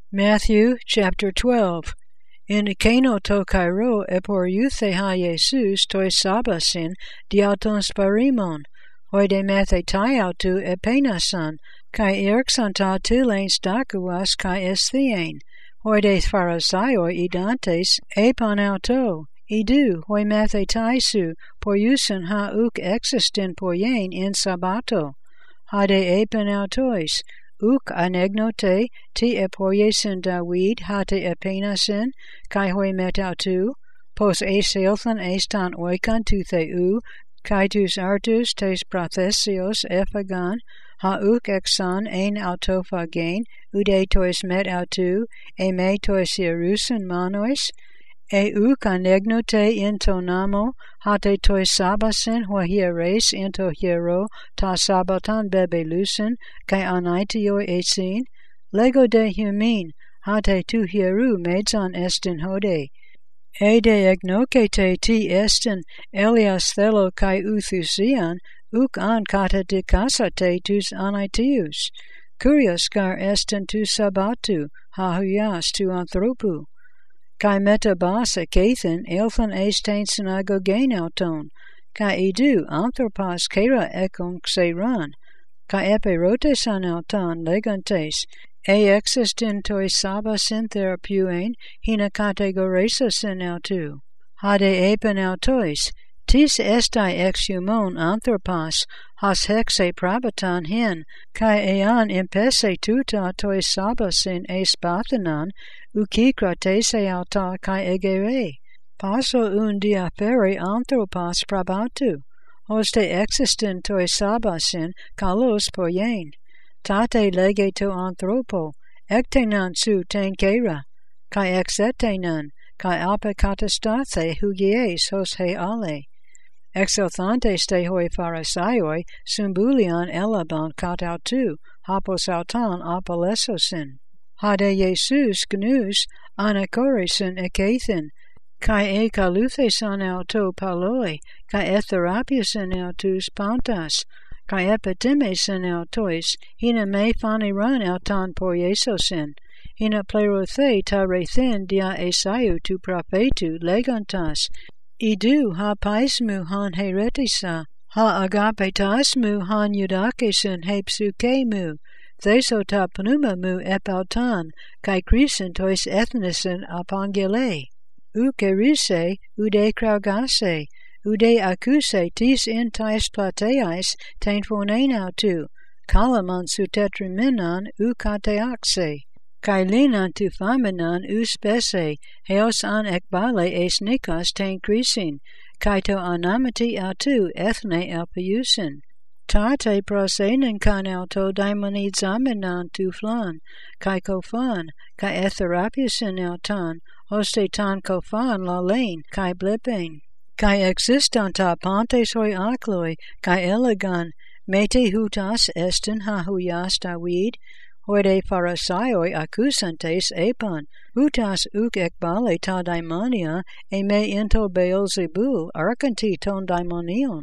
Matthew chapter 12. In Keno to Cairo eporeuthe ha Jesus toi sabasin diauton sparimon, hoide mathe taiautu epenasan, kai erxanta tilanes dakuas kai esthien, hoide pharasaioi idantes epanauto, idu hoi mathe taisu, poiusen ha uk existin poien in sabato, hade epanautois, uk anegnote ti epoiesen David hate epenasen kai hoi metautu pos eseilthan estan oikan tu theu kai tus artus tes prothesios ephagon ha uk exan ein autophagein ude tois metautu e me tois ierusen manois e uk anegnote into namo hate toi sabasen hua hieres into hiero ta sabatan bebelusen kai anaitio esin lego de humin hate tu hieru medzan estin hode e de egnokete ti estin elias thelo kai uthusian uk an kata de kasate tus anaitius kurios gar estin tu sabatu ha huyas tu anthropu kai metabas ekathen elthan estain synagogein auton, kai idu anthropos kera ekon xeran, kai eperotesan auton legantes, e existin toi sabasin therapuen hina kategoresasin autu, hade epen autois, tis estai ex humon anthropos, has hexe prabatan hin, kai ean impese tuta toi sabasin es bathanan, ukikratese auta kai egere, paso un diafere anthropos prabatu, hoste existin toi sabasin kalos poien, tate lege to anthropo, ektenan su ten kera, kai exetenan, kai ape katastate hugies hos he ale, exothantes te hoi pharasaioi symbulian elaban katautu, hapos autan apalesosin. Hade Jesus gnus anakorisen ekathen, kai e kaluthesan auto paloi, kai etherapiasen autus pantas, kai epitimesan autois, hina me faniran autan poiesosin, hina plerothe tarethin dia esaiu tu profetu legantas, idu ha paismu han heretisa, ha agapetasmu han eudakesen hepsukemu, thesota pneuma mu epautan, kai krisen tois ethnisen apangele, ukerise ude kraugase, ude akuse tis in tais plateais ten phonenautu, kalaman su tetriminan ukateaxe, kai linan tu faminan uspese, heos an ekbale es nikas ten krisin, kai to anamati autu ethne elpiusin. Tate prosenen kanauto daimonidzamenan tu flan, kai kofan, kai etherapiasen autan, hoste tan kofan la lane, kai blipen, kai existanta pantes hoi akloi, kai elegan, mete hutas estin ha huyas David, hoide pharasaioi accusantes epan, hutas uk ekbale ta daimonia, e me into Beelzebul arcanti ton daimonion.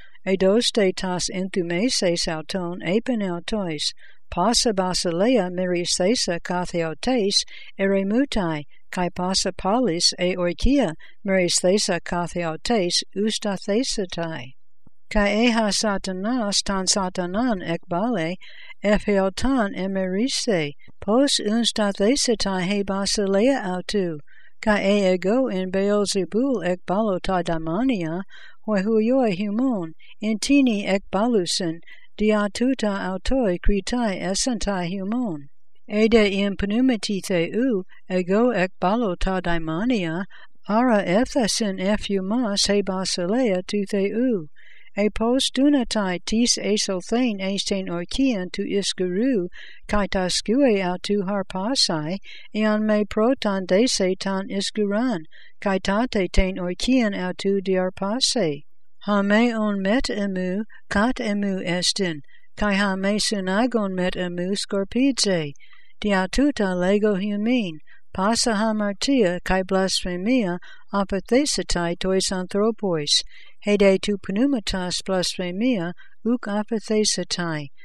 Edoste tas enthumeses auton epen autois, passa basileia merisesa katheotes eremutai, kai passa palis e oikia merisesa katheotes ustathesatai. Kai eha satanas tan satanan ekbale, epheotan emerise, pos ustathesatai he basileia autu, kai ego in Beelzebul ekbalo ta daimonia, hoi huioi humon, intini ekbalusen, diatuta autoi kritai essentai humon. Ede in pneumati theu, ego ekbalo ta daimonia, ara ethasin ephumas he basileia tu theu. E pos dunatai tis esothain esten oikian tu iskuru, kai taskue autu harpasai, ean me proton dese tan iskuran, kai tate ten oikian autu diarpase. Ha me on met emu, kat emu estin, kai ha me sunagon met emu scorpidze, diatuta lego humin, passa hamartia kai blasphemia apathesatai tois anthropois, hede tu pneumatas blasphemia uk apathesatai,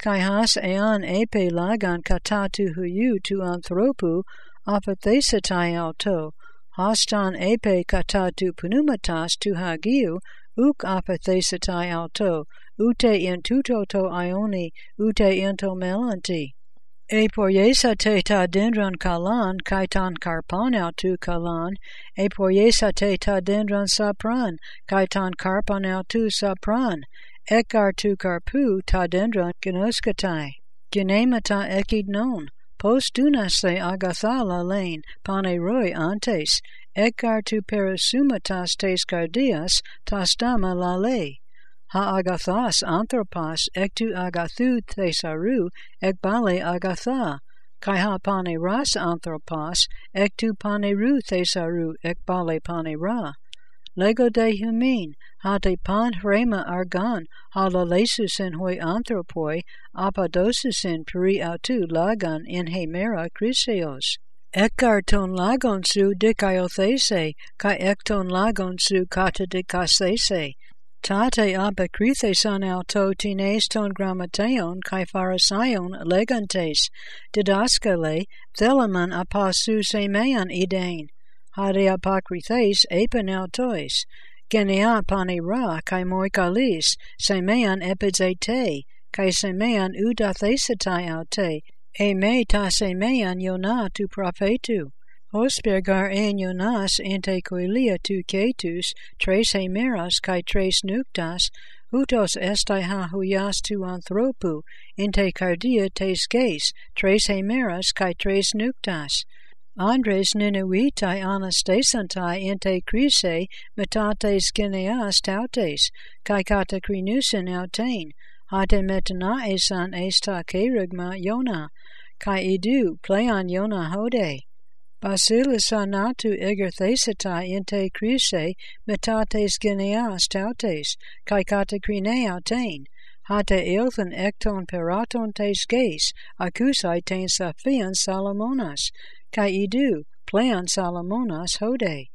kai has ean epe lagan kata tu huyu tu anthropu apathesatai auto, hastan epe kata tu pneumatas tu hagiu, uk apathesatai auto, ute in tuto to ioni, ute into melanti. E poiesa te ta dendron kalan, kaitan karpan autu kalan, e poiesa te ta dendron sapran, kaitan karpan autu sapran, ekar tu karpu ta dendron ginoskatai, ginemata ekidnon, postuna se agathala lane, pane roi antes, ekar tu perisumatas tes cardias, tastama lale. Ha agathas anthropos ektu agathu thesaru ekbale agatha, kai ha pane ras anthropos ektu pane ru thesaru ekbale pane ra. Lego de humin, ha te pan hrema argan, ha lalesus en hoi anthropoi, apadosus en peri autu lagan in hemera chryseos. Ekar ton lagon su dikaiothese, kai ekton lagon su kata dikasese. Tate apokritheson auto tines ton grammateon kai pharisaion legantes, didaskale, thelaman apasu semean idein, hade apokrithes epen autois, genea pane ra kai moikalis, semean epizete, kai semean udathesatai aute, e me ta semean yona tu prophetu. Hospergar en Jonas ente coelia tu ketus, tres hemeras kai tres nuktas, hutos estai ha huyas tu anthropu, ente cardia tes ges, tres hemeras kai tres nuktas. Andres ninuitai anastasantai ente crise, metates geneas tautes, kai kata crinusen autain, hate metanaesan esta kerugma Yona, kai idu plean Yona hode. Basilis anatu egerthesatai inte crise metates geneas tautes, kai kata crine autain, hate eilthen ekton peraton tes ges, acusai ten saphian Salomonas, kai idu, plean Salomonas hode.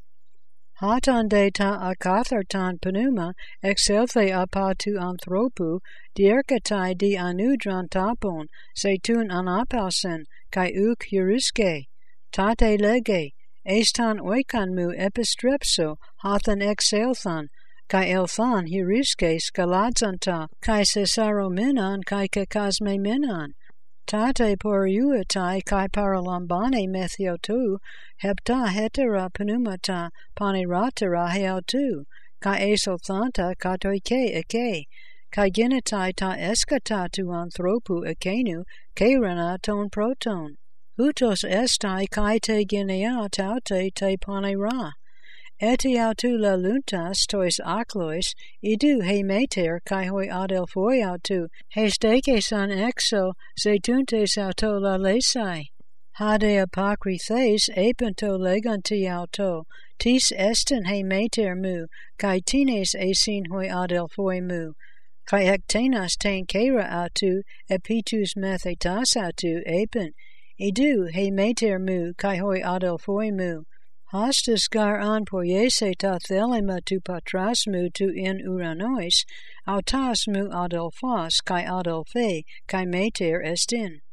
Hatan de ta akathartan pneuma, exelthe apatu anthropu, dierkatai di anudran tapon, setun anapausen, kai uk heuruske. Tate lege, estan oikanmu epistrepso, hathan exelthan, kai elthan heuruske skaladzanta, kai cesaromenon kai kakasmemenon. Tate poriuatai kai paralambane methiotu, hepta hetera pneumata paneratera heautu, kai esothanta katoike eke, kai genetai ta eskata tu anthropu ekenu, kerana ton proton. Hutos estai kai te genea taute te panera. Eti autu la luntas tois aklois, idu he meter kai hoi adelphoi autu, he stekesan exo, zetuntes auto la lesai. Hade apokrithes epento leganti auto, tis esten he meter mu, kai tines esin hoi adelphoi mu. Kai ektenas ten kera autu, epitus methetas autu epen, idu he meter mu kai hoi adelphoi mu. Hostas gar an poiese ta thelema tu patras mu tu in uranois, autas mu adelphos kai adelphe kai meter estin.